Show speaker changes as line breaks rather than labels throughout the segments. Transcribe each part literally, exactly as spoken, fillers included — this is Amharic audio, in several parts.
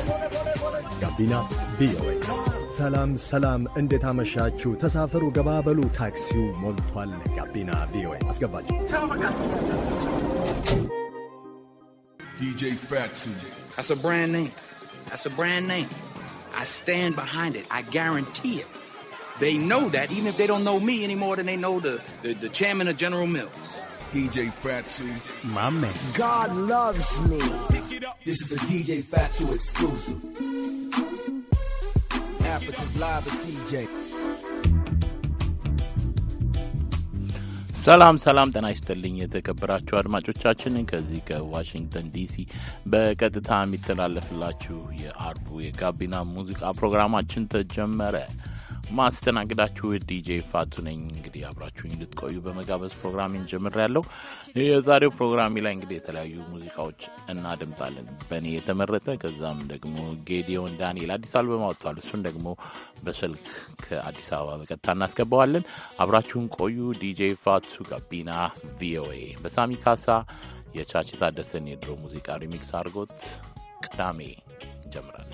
ጋቢና ቪኦኤ። ሰላም ሰላም፣ እንዴት አመሻችሁ? ተሳፈሩ፣ ገባበሉ፣ ታክሲው ሞልቷል። ጋቢና ቪኦኤ አስገባችሁ።
ዲ ጄ Fatsu.
That's a brand name. That's a brand name. I stand behind it. I guarantee it. They know that, even if they don't know me any more than they know the, the, the chairman of General Mills.
D J Fatsu.
My man.
God loves me.
This is a D J Fatsu exclusive. Africa's live with D J.
ሰላም ሰላም ጤና ይስጥልኝ የተከበራችሁ አድማጮቻችን ከዚህ ከዋሽንግተን ዲሲ በቀጥታ የሚተላለፍላችሁ የአርቡ የጋቢና ሙዚቃ ፕሮግራማችን ተጀመረ። ማስተናግዳችሁ ዲጄ ፋቱ ነኝ። እንግዲህ አብራችሁኝ እንድትቆዩ በመጋበዝ ፕሮግራሜን ጀምሬያለሁ። የዛሬው ፕሮግራሜ ላይ እንግዲህ የተለያዩ ሙዚቃዎች እናደምጣለን በእኔ የተመረጠ። ከዛም ደግሞ ጌዲዮን ዳንኤል አዲስ አልበም አውጥቷል። እሱን ደግሞ በስልክ ከአዲስ አበባ በቀጥታ እናስገባዋለን። አብራችሁን ቆዩ። ዲጄ ፋቱ ጋቢና ቪኦኤ። በሳሚ ካሳ የቻቺ ታደሰን የድሮ ሙዚቃ ሪሚክስ አድርጎት ቅዳሜ እንጀምራለን።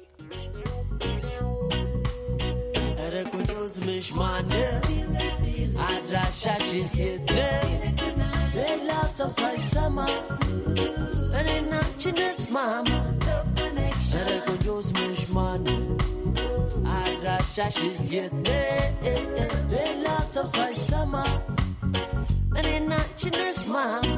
Mish Mande, Adrasha she's here. They lost of my summer, and in Natchiness Mama. Use Mish Mande, Adrasha she's here. They lost of my summer, and in Natchiness Mama.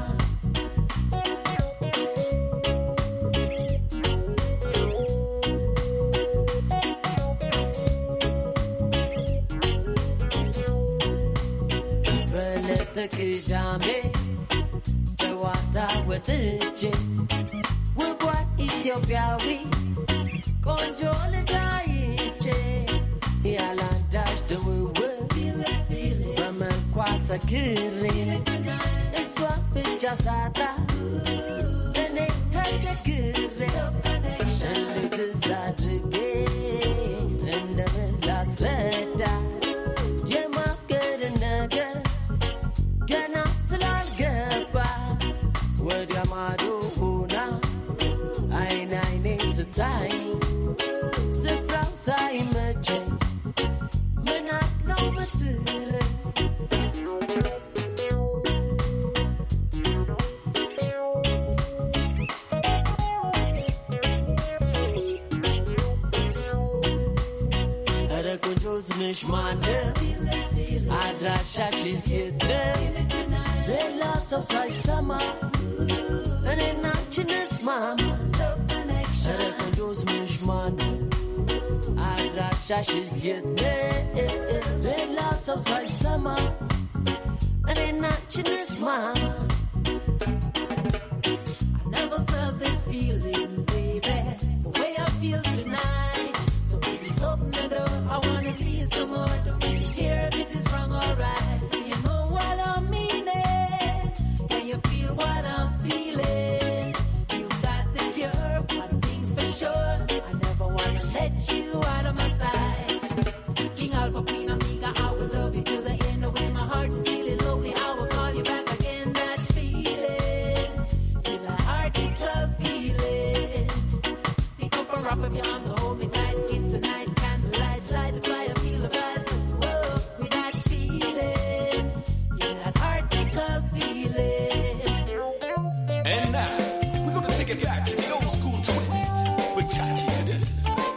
Tekijame Jawata wetche Wubwa Ethiopiawi Konjole jaiche Yalandash de wuwe Rama kwasa kiri Iswa pichasata Dene tache kiri Shende tisadrige Endeve las veda Yema kere nage Gana salal gebat Wadi amadu una Aina aina satay Sifra say meche Menak no matile Ada kunjus mishmande Adrasha she's here. They lost of my summer, and in Natchiness Mama. Shara Kondos Mishman, Adrasha she's here. They lost of my summer, and in Natchiness Mama. I never felt this feeling, baby, the way I feel tonight. So please open the door, I wanna see you some more. Don't really care if it is wrong or right. You know what I mean, eh? Can you feel what I'm feeling? You got the cure, one thing's for sure. I never wanna let you out of my sight. King Alpha, Queen Omega, I will love you to the end. When my heart is feeling lonely, I will call you back again. That feeling, give that article feeling. Pick up and wrap up your arms, hold me tight. It's a night, candlelight, light the fire, feel the vibes. Whoa, with that feeling, give that article feeling.
And now, we're gonna take it back to the old school twist with Chachi to this.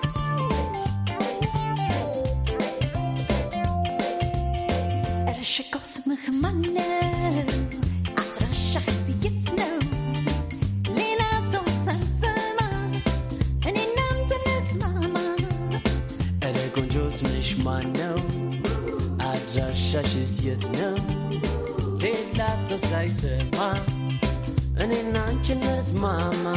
She's yet no, they lost of size, ma, and in Natchiness Mama.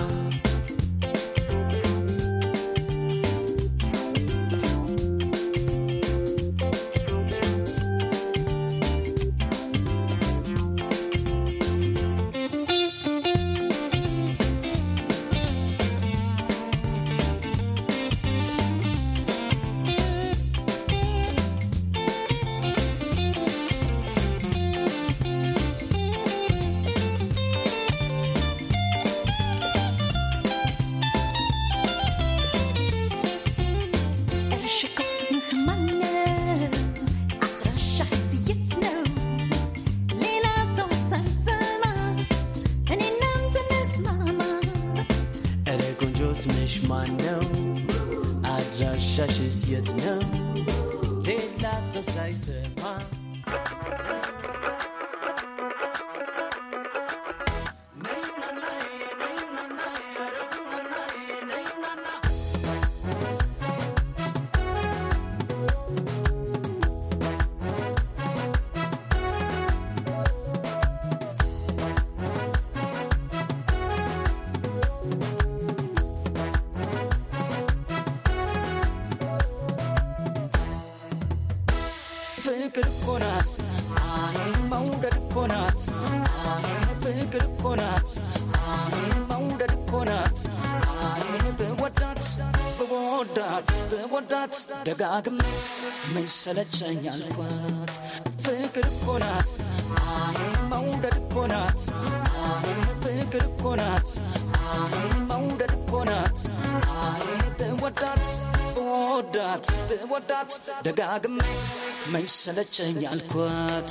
ፍቅር እኮ ናት አይ መውደድ እኮ ናት አይ ፍቅር እኮ ናት አይ መውደድ እኮ ናት አይ በወዳት በወዳት በወዳት ደጋግሜ መሰለቸኝ አልኳት ፍቅር እኮ ናት አይ መውደድ እኮ ናት አይ ፍቅር እኮ ናት አይ መውደድ እኮ ናት አይ በወዳት በወዳት በወዳት ደጋግሜ መሰለቸኝ አልኳት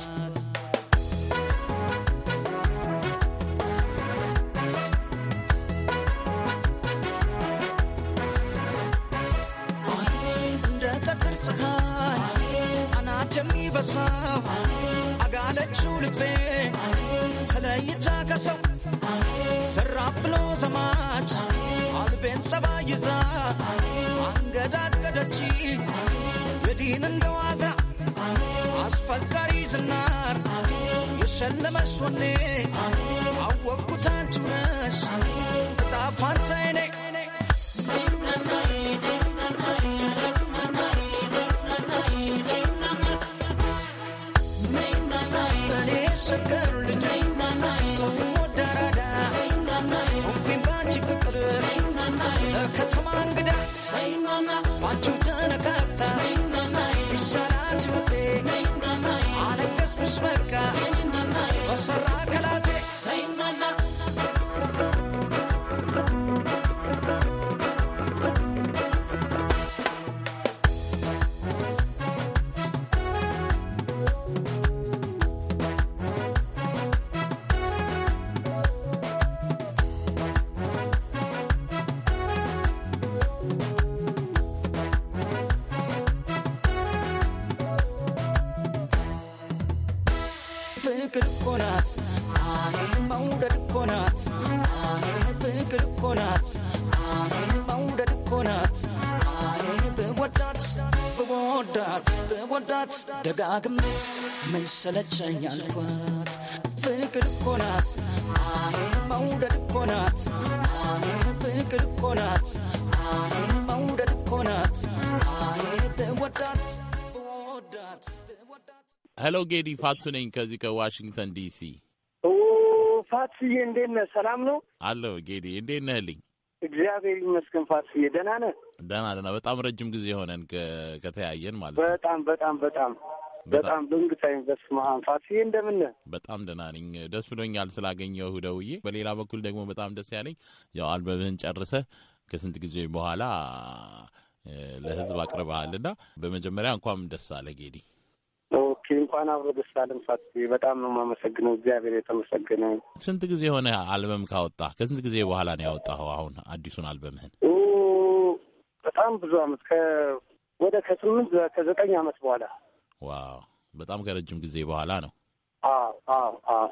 እንደ ቀትር ፀሐይ አናት የሚበሳው አጋለችው ልቤ ተለይታ ከሰው ሰራፍ ብሎ ዘማች አልቤን ጸባይ ይዛ አንገዳገደች የዲን እንደዋዛ አስፈቃሪ ዝናር የሸለመሽ ወኔ አወቅኩት አንቺ ነሽ እጣ ፋንታዬ ነይ እኔ ሸገር ልጅ ሰው ወዳራዳ እንኩኝ ባንቺ ፍቅር ከተማ እንግዳ ባንቺው ተነካክታ ይሻላት ሕይወቴ አለቀስኩሽ በቃ በሰራ ከላቴ ፍቅር እኮ ናት አይ መውደድ እኮ ናት አይ ፍቅር እኮ ናት አይ መውደድ እኮ ናት አይ በወዳት በወዳት በወዳት ደጋግሜ መሰለቸኝ አልኳት ፍቅር እኮ ናት አይ መውደድ እኮ ናት አይ ፍቅር እኮ ናት አይ መውደድ እኮ ናት አይ በወዳት በወዳት
ሄሎ ጌዲ ፋቱ ነኝ ከዚህ ከዋሽንግተን ዲሲ።
ኦ ፋትዬ እንዴት ነህ? ሰላም ነው
አለሁ። ጌዲ እንዴት ነህልኝ?
እግዚአብሔር ይመስገን። ፋትዬ ደህና ነህ?
ደህና ደህና። በጣም ረጅም ጊዜ ሆነን ከተያየን ማለት ነው።
በጣም በጣም በጣም በጣም ድንግታኝ። በስመ አብ ፋትዬ እንደምን ነህ?
በጣም ደህና ነኝ። ደስ ብሎኛል ስላገኘሁ ደውዬ። በሌላ በኩል ደግሞ በጣም ደስ ያለኝ ያው አልበምህን ጨርሰህ ከስንት ጊዜ በኋላ ለህዝብ አቅርበሃልና በመጀመሪያ እንኳን ደስ አለ ጌዲ።
ኦኬ እንኳን አብሮ ደስ አለን ፋትዬ። በጣም ነው የማመሰግነው። እግዚአብሔር የተመሰገነ።
ስንት ጊዜ ሆነ አልበም ካወጣህ? ከስንት ጊዜ በኋላ ነው ያወጣኸው አሁን አዲሱን አልበምህን?
ኦ በጣም ብዙ አመት ከ ወደ ከስምንት ከዘጠኝ አመት በኋላ።
ዋው በጣም ከረጅም ጊዜ በኋላ ነው።
አዎ አዎ አዎ።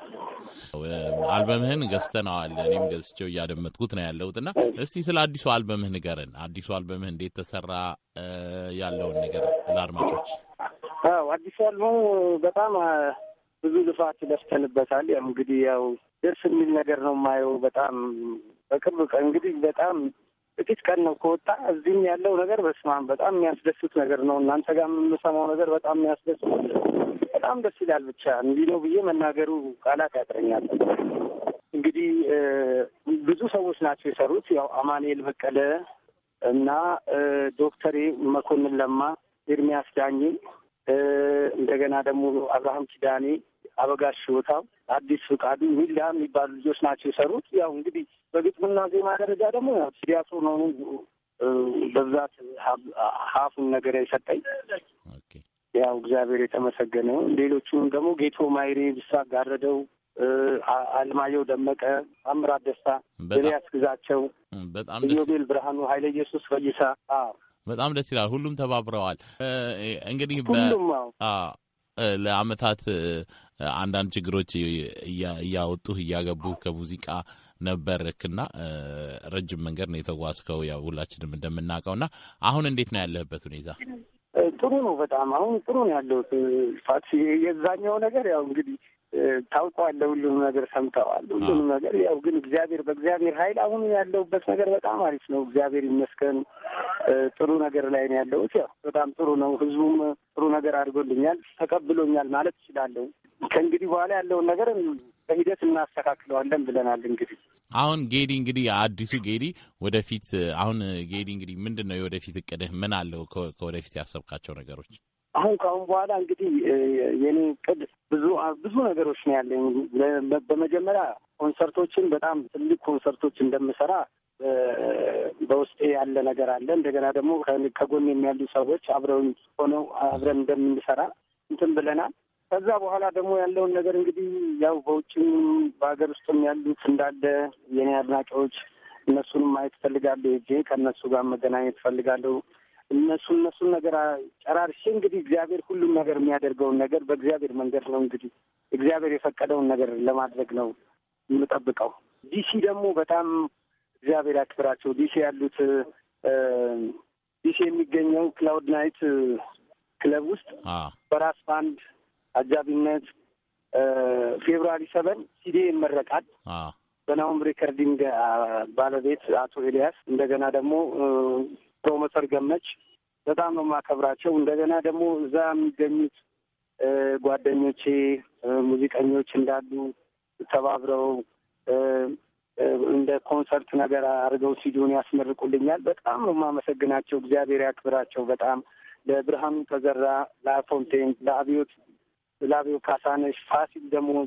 አልበምህን ገዝተነዋል። እኔም ገዝቼው እያደመጥኩት ነው ያለሁትና እስቲ ስለ አዲሱ አልበምህ ንገረን። አዲሱ አልበምህ እንዴት ተሰራ ያለውን ነገር ለአድማጮች።
አዎ አዲሱ አልበሙ በጣም ብዙ ልፋት ለፍተንበታል። ያው እንግዲህ ያው ደስ የሚል ነገር ነው የማየው። በጣም በቅርብ ቀን እንግዲህ በጣም ጥቂት ቀን ነው ከወጣ። እዚህም ያለው ነገር በስማም በጣም የሚያስደስት ነገር ነው። እናንተ ጋር የምንሰማው ነገር በጣም የሚያስደስት በጣም ደስ ይላል። ብቻ እንዲህ ነው ብዬ መናገሩ ቃላት ያጥረኛል። እንግዲህ ብዙ ሰዎች ናቸው የሰሩት። ያው አማኑኤል በቀለ እና ዶክተር መኮንን ለማ፣ ኤርሚያስ ዳኜ፣ እንደገና ደግሞ አብርሃም ኪዳኔ፣ አበጋሽ ሽወታው፣ አዲስ ፍቃዱ፣ ሚላ የሚባሉ ልጆች ናቸው የሰሩት። ያው እንግዲህ በግጥምና ዜማ ደረጃ ደግሞ ያው ቲያትሩ ነው በብዛት ሀፉን ነገር የሰጠኝ ያው እግዚአብሔር የተመሰገነ ነው። ሌሎቹም ደግሞ ጌቶ ማይሬ፣ ብሳ ጋረደው፣ አልማየሁ ደመቀ፣ አምራት ደስታ፣ ኤልያስ ግዛቸው፣
በጣም
ኢዮቤል ብርሃኑ፣ ኃይለ ኢየሱስ ፈይሳ። አዎ
በጣም ደስ ይላል። ሁሉም ተባብረዋል። እንግዲህ
ሁሉም
ለአመታት አንዳንድ ችግሮች እያወጡህ እያገቡህ ከሙዚቃ ነበርክና ረጅም መንገድ ነው የተጓዝከው፣ ያው ሁላችንም እንደምናውቀውና አሁን እንዴት ነው ያለህበት ሁኔታ?
ጥሩ ነው። በጣም አሁን ጥሩ ነው ያለሁት። ፋት የዛኛው ነገር ያው እንግዲህ ታውቀዋለህ፣ ሁሉንም ነገር ሰምተዋል፣ ሁሉንም ነገር ያው ግን እግዚአብሔር በእግዚአብሔር ኃይል አሁን ያለሁበት ነገር በጣም አሪፍ ነው። እግዚአብሔር ይመስገን ጥሩ ነገር ላይ ነው ያለሁት። ያው በጣም ጥሩ ነው። ህዝቡም ጥሩ ነገር አድርጎልኛል፣ ተቀብሎኛል ማለት እችላለሁ። ከእንግዲህ በኋላ ያለውን ነገር በሂደት እናስተካክለዋለን ብለናል። እንግዲህ
አሁን ጌዲ እንግዲህ አዲሱ ጌዲ ወደፊት አሁን ጌዲ እንግዲህ ምንድን ነው የወደፊት እቅድህ? ምን አለው ከወደፊት ያሰብካቸው ነገሮች?
አሁን ከአሁን በኋላ እንግዲህ የኔ እቅድ ብዙ ብዙ ነገሮች ነው ያለኝ። በመጀመሪያ ኮንሰርቶችን በጣም ትልቅ ኮንሰርቶች እንደምሰራ በውስጤ ያለ ነገር አለ። እንደገና ደግሞ ከጎን የሚያሉ ሰዎች አብረው ሆነው አብረን እንደምንሰራ እንትን ብለናል። ከዛ በኋላ ደግሞ ያለውን ነገር እንግዲህ ያው በውጭም በሀገር ውስጥም ያሉት እንዳለ የኔ አድናቂዎች እነሱንም ማየት እፈልጋለሁ። ሄጄ ከእነሱ ጋር መገናኘት እፈልጋለሁ። እነሱ እነሱን ነገር ጨራርሼ እንግዲህ እግዚአብሔር ሁሉም ነገር የሚያደርገውን ነገር በእግዚአብሔር መንገድ ነው እንግዲህ እግዚአብሔር የፈቀደውን ነገር ለማድረግ ነው የምጠብቀው። ዲሲ ደግሞ በጣም እግዚአብሔር ያክብራቸው። ዲሲ ያሉት ዲሲ የሚገኘው ክላውድ ናይት ክለብ ውስጥ በራስ ባንድ አጃቢነት ፌብሩዋሪ ሰቨን ሲዲ ይመረቃል። በናውም ሪከርዲንግ ባለቤት አቶ ኤልያስ፣ እንደገና ደግሞ ፕሮሞተር ገመች በጣም ነው የማከብራቸው። እንደገና ደግሞ እዛ የሚገኙት ጓደኞቼ ሙዚቀኞች እንዳሉ ተባብረው እንደ ኮንሰርት ነገር አድርገው ሲዲውን ያስመርቁልኛል። በጣም ነው የማመሰግናቸው። እግዚአብሔር ያክብራቸው። በጣም ለብርሃኑ ተዘራ፣ ለፎንቴን፣ ለአብዮት ለአብዮ ካሳነሽ፣ ፋሲል ደሞዝ፣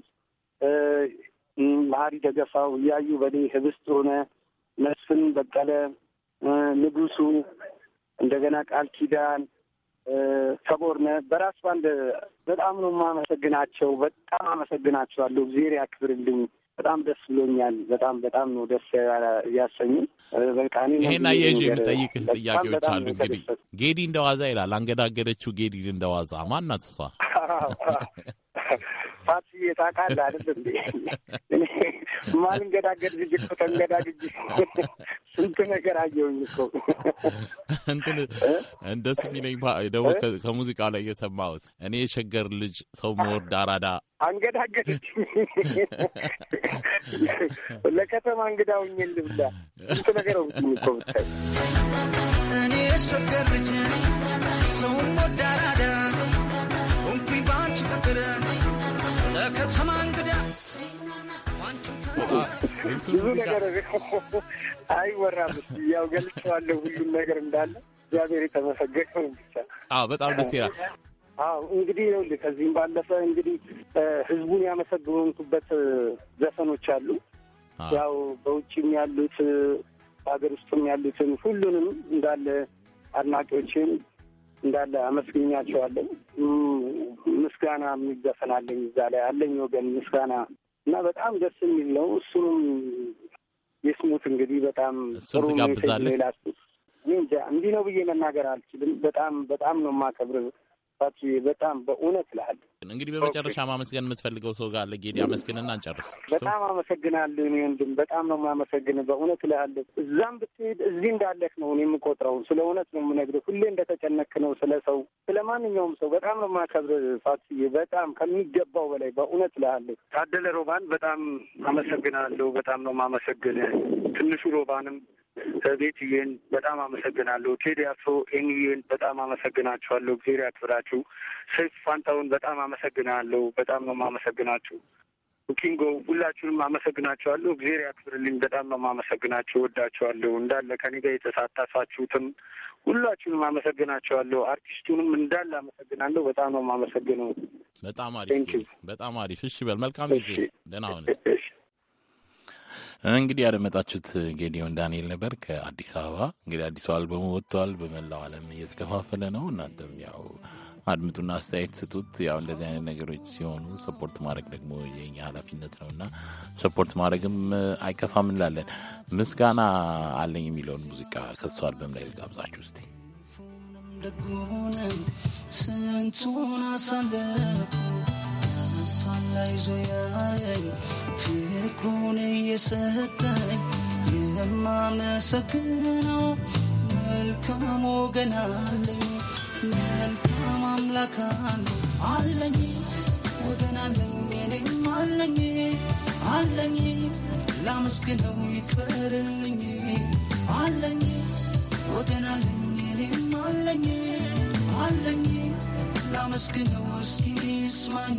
መሀሪ ደገፋው፣ እያዩ በኔ፣ ህብስት ሆነ፣ መስፍን በቀለ፣ ንጉሱ፣ እንደገና ቃል ኪዳን፣ ሰቦርነ በራስ ባንድ በጣም ነው የማመሰግናቸው። በጣም አመሰግናቸዋለሁ። እግዚአብሔር ያክብርልኝ። በጣም ደስ ብሎኛል። በጣም በጣም ነው ደስ ያሰኙ። በቃ እኔ
ይሄን አየህ የምጠይቅህ ጥያቄዎች አሉ። እንግዲህ ጌዲ እንደዋዛ ይላል። አንገዳገደችው ጌዲ እንደዋዛ ማናት እሷ?
ፋሲ የታውቃለህ አይደል እንዴ? እኔ ማልንገዳገድ ልጅ እኮ ተንገዳግጅ ስንት ነገር አየሁኝ እኮ።
እንትን እንደሱ የሚለኝ ደግሞ ከሙዚቃው ላይ የሰማሁት እኔ የሸገር ልጅ ሰው መወርድ አራዳ
አንገዳገደች። ለከተማ እንግዳውኝ ልብላ ስንት ነገር አውጥኝ እኮ ብታይ።
እኔ የሸገር ልጅ ሰው መወርድ አራዳ እንኩኝ ባንቺ ፍቅር ለከተማ እንግዳ
ብዙ ነገር አይወራም። ያው ገልጬዋለሁ ሁሉም ነገር እንዳለ። እግዚአብሔር የተመሰገነ ብቻ።
አዎ በጣም ደስ ይላል።
አዎ እንግዲህ ይኸውልህ ከዚህም ባለፈ እንግዲህ ህዝቡን ያመሰግኑበት ዘፈኖች አሉ። ያው በውጭም ያሉት በሀገር ውስጥም ያሉትን ሁሉንም እንዳለ አድናቂዎችን እንዳለ አመስግኛቸዋለሁ። ምስጋና የሚዘፈናለኝ እዛ ላይ አለኝ ወገን ምስጋና እና በጣም ደስ የሚል ነው። እሱንም የስሙት እንግዲህ በጣም ጥሩ ነው። ሌላ እንዲህ ነው ብዬ መናገር አልችልም። በጣም በጣም ነው የማከብር። በጣም በእውነት እልሃለሁ።
እንግዲህ በመጨረሻ ማመስገን የምትፈልገው ሰው ጋር አለ? ጌዲ አመስግንና እንጨርስ።
በጣም አመሰግናለሁ። እኔ ወንድም በጣም ነው የማመሰግንህ በእውነት እልሃለሁ። እዛም ብትሄድ እዚህ እንዳለህ ነው እኔ የምቆጥረው። ስለ እውነት ነው የምነግርህ። ሁሌ እንደተጨነክ ነው ስለ ሰው፣ ስለ ማንኛውም ሰው በጣም ነው የማከብርህ ፋትዬ፣ በጣም ከሚገባው በላይ በእውነት እልሃለሁ። ታደለ ሮባን በጣም አመሰግናለሁ። በጣም ነው የማመሰግንህ። ትንሹ ሮባንም ቤትዬን በጣም አመሰግናለሁ። ቴዲ አፍሮ፣ ኤሚዬን በጣም አመሰግናችኋለሁ። እግዚአብሔር ያክብራችሁ። ሰይፍ ፋንታውን በጣም አመሰግናለሁ። በጣም ነው የማመሰግናችሁ። ኪንጎ ሁላችሁንም አመሰግናችኋለሁ። እግዚአብሔር ያክብርልኝ። በጣም ነው የማመሰግናችሁ። ወዳችኋለሁ። እንዳለ ከኔ ጋር የተሳተፋችሁትም ሁላችሁንም አመሰግናችኋለሁ። አርቲስቱንም እንዳለ አመሰግናለሁ። በጣም ነው የማመሰግነው።
በጣም አሪፍ በጣም አሪፍ። እሺ በል መልካም ጊዜ። ደህና ሁን። እንግዲህ ያደመጣችሁት ጌዲዮን ዳንኤል ነበር ከአዲስ አበባ። እንግዲህ አዲሱ አልበሙ ወጥቷል፣ በመላው ዓለም እየተከፋፈለ ነው። እናንተም ያው አድምጡና አስተያየት ስጡት። ያው እንደዚህ አይነት ነገሮች ሲሆኑ ሰፖርት ማድረግ ደግሞ የኛ ኃላፊነት ነውና ሰፖርት ማድረግም አይከፋም እንላለን። ምስጋና አለኝ የሚለውን ሙዚቃ ከሱ አልበም ላይ ልጋብዛችሁ እስቲ። ስንቱን አሳለፍኩ ላይ ዞያለኝ ፍቅሩን እየሰጠኝ የማመሰግነው መልካም ወገን አለኝ፣ መልካም አምላክ አለኝ፣ ወገን አለኝ፣ እኔም አለኝ አለኝ ላመስግነው ይክበርልኝ አለኝ፣ ወገን አለኝ፣ እኔም አለኝ አለኝ ላመስግነው እስኪ ይስማኝ።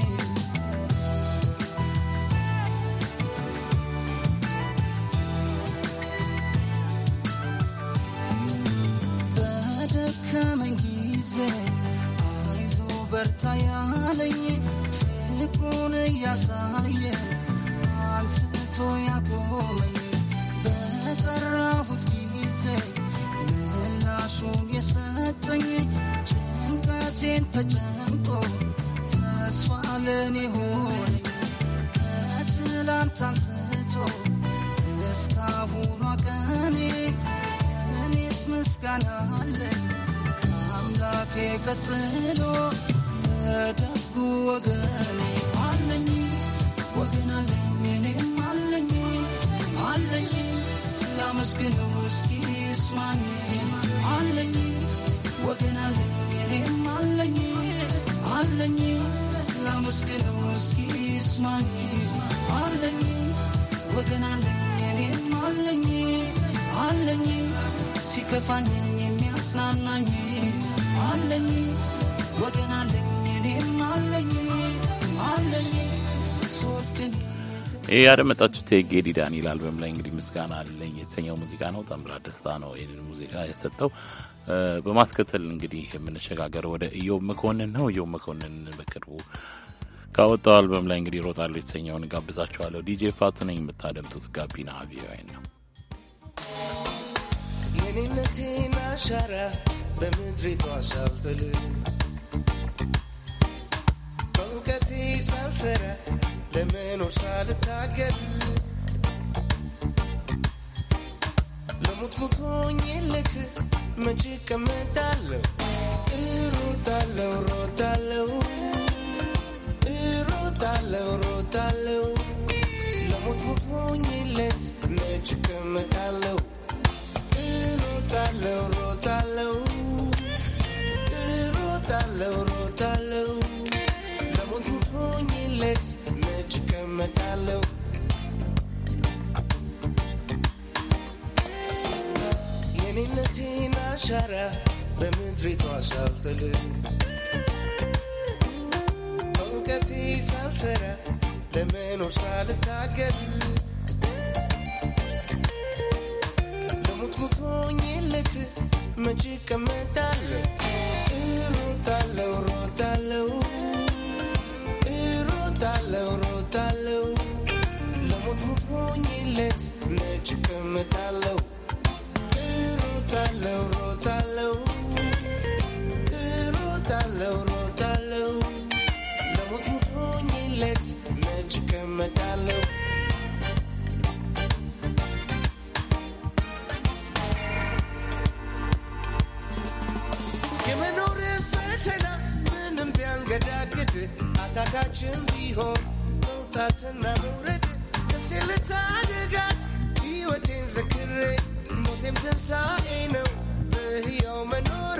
በደከመኝ ጊዜ አይዞ በርታ ያለኝ ፍቅሩን እያሳየ አንስቶ ያቆመኝ በጠራሁት ጊዜ ምላሹን የሰጠኝ ጭንቀቴን ተጨንቆ ተስፋ ለኔ ሆነኝ ከትላንት አንስቶ እስካሁኗ ቀኔ እኔስ ምስጋና አለኝ ከአምላኬ ቀጥሎ ለደጉ ወገኔ አለኝ፣ ወገን አለኝ፣ እኔም አለኝ አለኝ ላመስግነው እስኪ ይስማኝ አለኝ፣ ወገን አለኝ፣ እኔም አለኝ አለኝ ላመስግነው እስኪ ይስማኝ አለኝ፣ ወገን አለኝ፣ እኔም አለኝ አለኝ ሲከፋኝ የሚያጽናናኝ አለኝ፣ ወገን አለኝ፣ እኔም አለኝ አለኝ ሶድን። ይህ ያደመጣችሁት የጌዲ ዳንኤል አልበም ላይ እንግዲህ ምስጋና አለኝ የተሰኘው ሙዚቃ ነው። ታምራት ደስታ ነው ይህንን ሙዚቃ የሰጠው። በማስከተል እንግዲህ የምንሸጋገረው ወደ ኢዮብ መኮንን ነው። ኢዮብ መኮንን በቅርቡ ካወጣው አልበም ላይ እንግዲህ ሮጣለሁ የተሰኘውን ጋብዛችኋለሁ። ዲጄ ፋቱ ነኝ። የምታደምጡት ጋቢና ቪኦኤ ነው።
የኔነቴን አሻራ በምድሪቷ ሳልጥል በእውቀቴ ሳልሰራ ለመኖር ሳልታገል ለሞት ሙቶኝለት መቼ እቀመጣለሁ? እሮጣለሁ ሮጣለሁ እሮጣለሁ ሮጣለሁ ለሞት ሙቶኝለት መቼ እቀመጣለሁ? እሮጣለሁ ሮጣለሁ እሮጣለሁ ሮጣለሁ ለሞት ሙቶኝለት መቼ እቀመጣለሁ? የኔነቴን አሻራ በምድሪቷ ሳልጥል በእውቀቴ ሳልሰራ ለመኖር ሳልታገል ለሞት ሙቶኝለት መቼ እቀመጣለሁ? እሮጣለሁ ሮጣለሁ እሮጣለሁ ሮጣለሁ ለሞት ሙቶኝለት መቼ እቀመጣለሁ? እሮጣለሁ ሮጣለሁ እሮጣለሁ ሮጣለሁ ለሞት ሙቶኝለት መቼ እቀመጣለሁ? የመኖርን ፈተና ምንም ቢያንገዳግድ አታካችን ቢሆን መውጣትና መውረድ ነፍሴ ልታደጋት ሕይወቴን ዘክሬ ሞቴም ትንሣኤ ነው በሕያው መኖሬ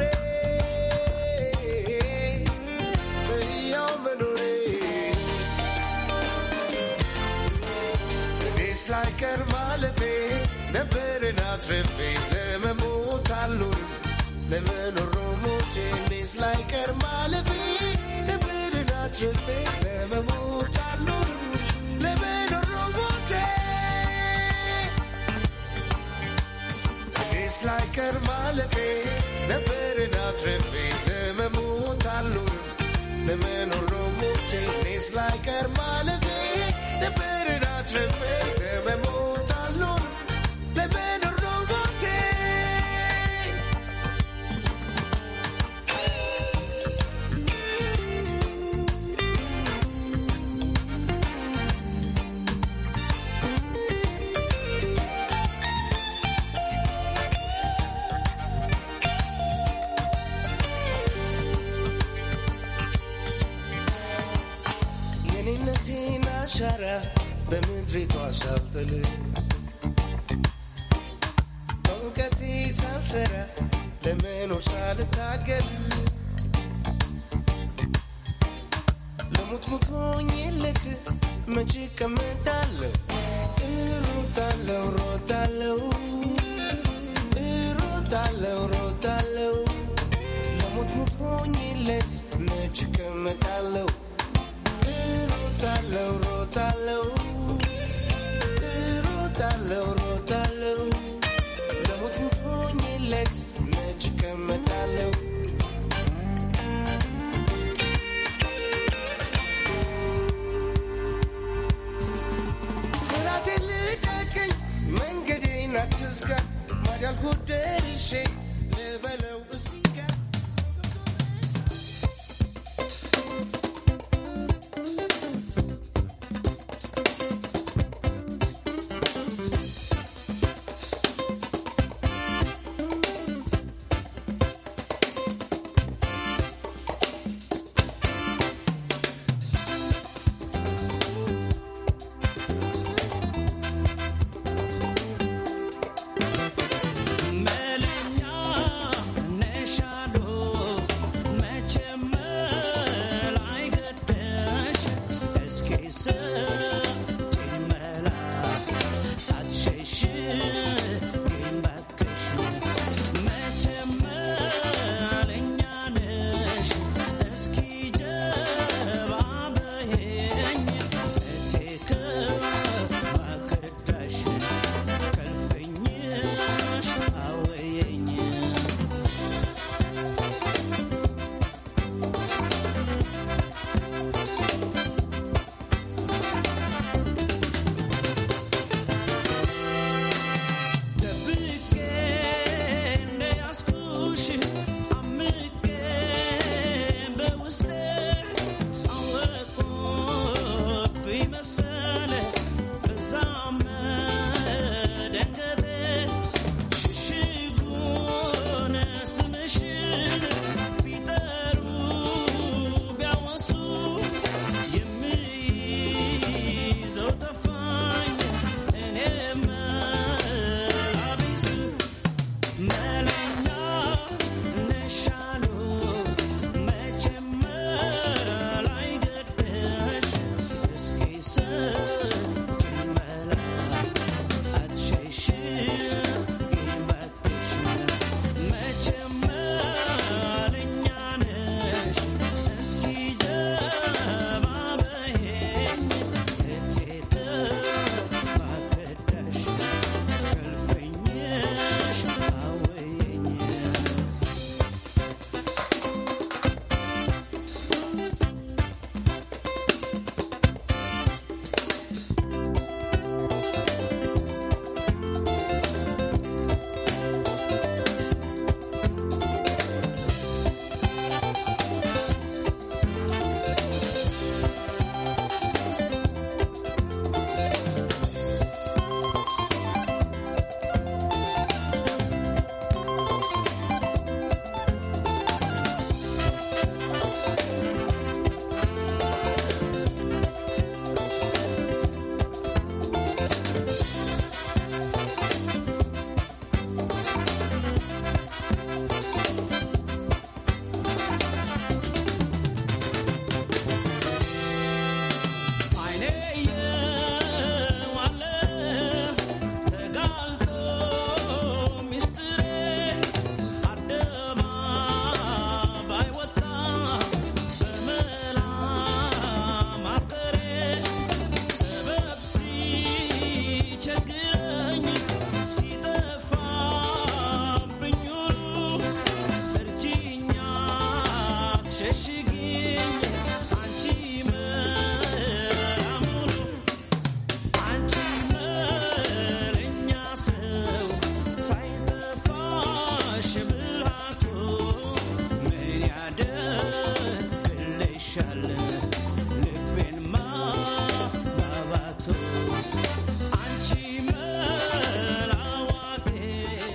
በሕያው መኖሬ እኔስ ላይቀር ማለፌ ነበርን አትርፌ ለመሞት አልኖርም ለመኖር ነው ሞቴ እኔስ ላይቀር ማለፌ ነበርን አትርፌ ለመሞት አልኖርም ለመኖር ነው ሞቴ እኔስ ላይቀር ማለፌ ነበርን አትርፌ ለመሞት አልኖርም ለመኖር ነው ሞቴ እኔስ ላይቀር ማለፌ ነበርን አትርፌ ለመሞት አሻራ በምድሪቷ ሳልጥል በእውቀቴ ሳልሰራ ለመኖር ሳልታገል ለሙት ሙቶኝለት መች እቀመጣለሁ እሮጣለሁ ሮጣለሁ እሮጣለሁ ሮጣለሁ ለሙት ሙቶኝለት መች እቀመጣለሁ እሮጣለሁ ሮጣለሁ እሮጣለሁ ሮጣለሁ ለሙት ሙቶኝለት መች እቀመጣለሁ አትስጋ ማዳልኩት ደርሼ ልበለው እዚጋ
Melina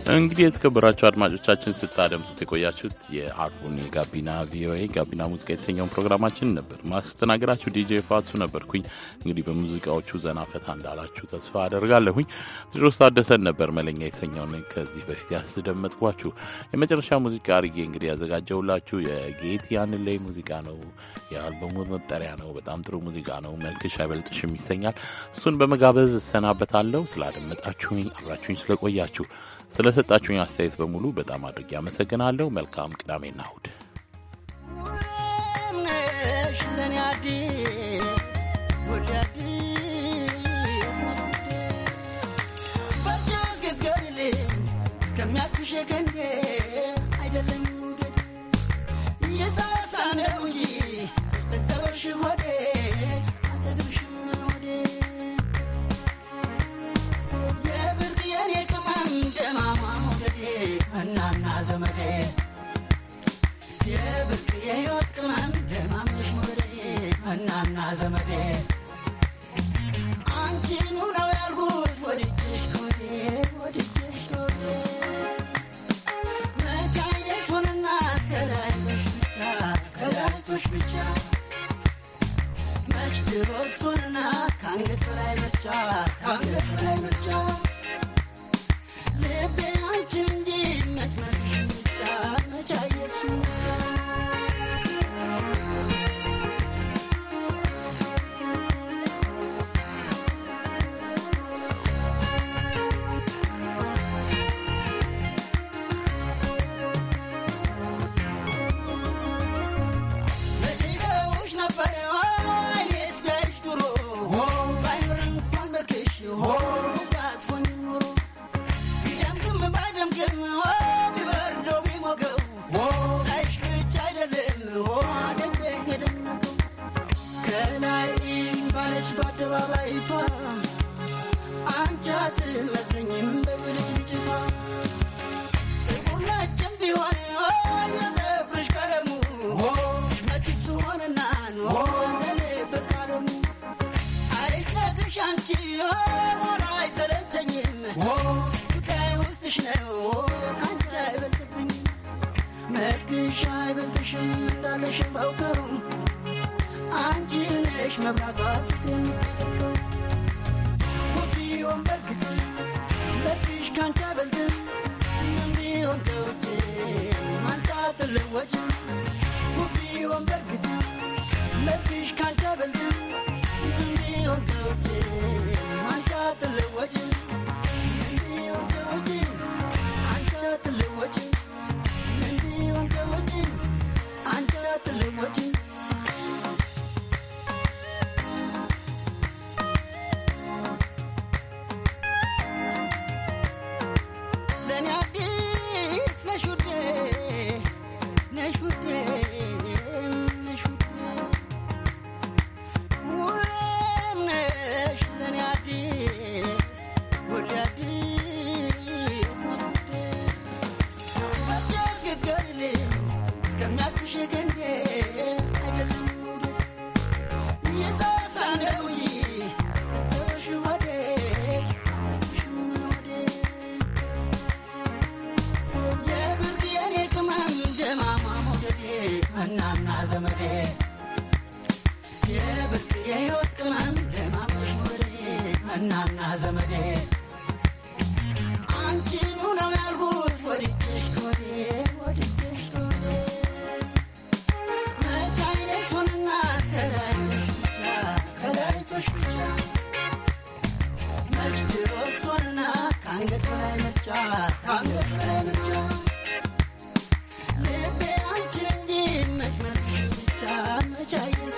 እንግዲህ የተከበራችሁ አድማጮቻችን ስታደምጡት የቆያችሁት የአርቡን የጋቢና ቪኦኤ ጋቢና ሙዚቃ የተሰኘውን ፕሮግራማችን ነበር። ማስተናገዳችሁ ዲጄ ፋቱ ነበርኩኝ። እንግዲህ በሙዚቃዎቹ ዘና ፈታ እንዳላችሁ ተስፋ አደርጋለሁኝ። ቴዎድሮስ ታደሰን ነበር መለኛ የተሰኘውን ከዚህ በፊት ያስደመጥኳችሁ። የመጨረሻ ሙዚቃ አርጌ እንግዲህ ያዘጋጀውላችሁ የጌት ያንን ላይ ሙዚቃ ነው። የአልበሙ መጠሪያ ነው። በጣም ጥሩ ሙዚቃ ነው። መልክሽ አይበልጥሽም ይሰኛል። እሱን በመጋበዝ እሰናበታለሁ። ስላደመጣችሁኝ አብራችሁኝ ስለቆያችሁ ስለሰጣችሁኝ አስተያየት በሙሉ በጣም አድርጌ አመሰግናለሁ። መልካም ቅዳሜና እሁድ።
እናና ዘመዴ የብርቅ የህይወት ቅመም ደማምሽ ሞዴ እናና ዘመዴ አንቺኑ ነው ያልኩት ወድጄሽ ሆዴ ወድጄሽ ሆዴ መቻይነሽ ሆነና ከላይቶሽ ብቻ ከላይቶሽ ብቻ መች ድሮሱንና ከአንገት ላይ ብቻ ከአንገት ላይ ብቻ ልቤ አንቺን እንጂ መክመልሽ ብቻ መቻየሱ መቼደውሽ ነበር አይኔስ ቢያይሽ ድሮ ባይኖር እንኳን መልክሽ ባትሆኝ ኖሮ በአደባባይቷ አንቺ አትመስለኝም በብልጭ ልጅቷ ሁላችን ቢሆን የጠፍርሽ ቀለሙ መችሱ ሆነና ለኔ በቃለሙ አይጭነቅሽ አንቺ ሆነ አይሰለቸኝም ጉዳይ ውስጥሽ ነው አንቺ አይበልጥብኝ መልክሽ አይበልጥሽም እንዳለሽም ባውቀው አንቺ ነሽ መብራቷ ፊትን ተደርገው ውቢውን በርግጥ መልክሽ ካንቺ አይበልጥም እንዲሆን ከውጭ አንቺ አትለወጭም ውቢውን በርግጥ መልክሽ ካንቺ አይበልጥም እንዲሆን ከውጭ አንቺ አትለወጭም እንዲሆን ከውጭ አንቺ አትለወጭም እንዲሆን ከውጭ አንቺ አትለወጭም እናና ዘመዴ የብርቅ የህይወት ቅመም ደማምሽ ሞዴ እናና ዘመዴ አንቺኑ ነው ያልኩት ወድጄሽ ሆዴ ወድጄሽ ሆዴ መቻይነሽ ሆነና ከላይቶሽ ብቻ ከላይቶሽ ብቻ መች ድሮስ ሆነና ከአንገት ላይ ብቻ ከአንገት ላይ ብቻ ልቤ አንቺን እንጂ መክመልሽ ብቻ መቻየሱ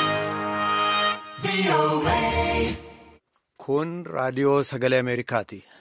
Kun raadiyoo sagalee Ameerikaati.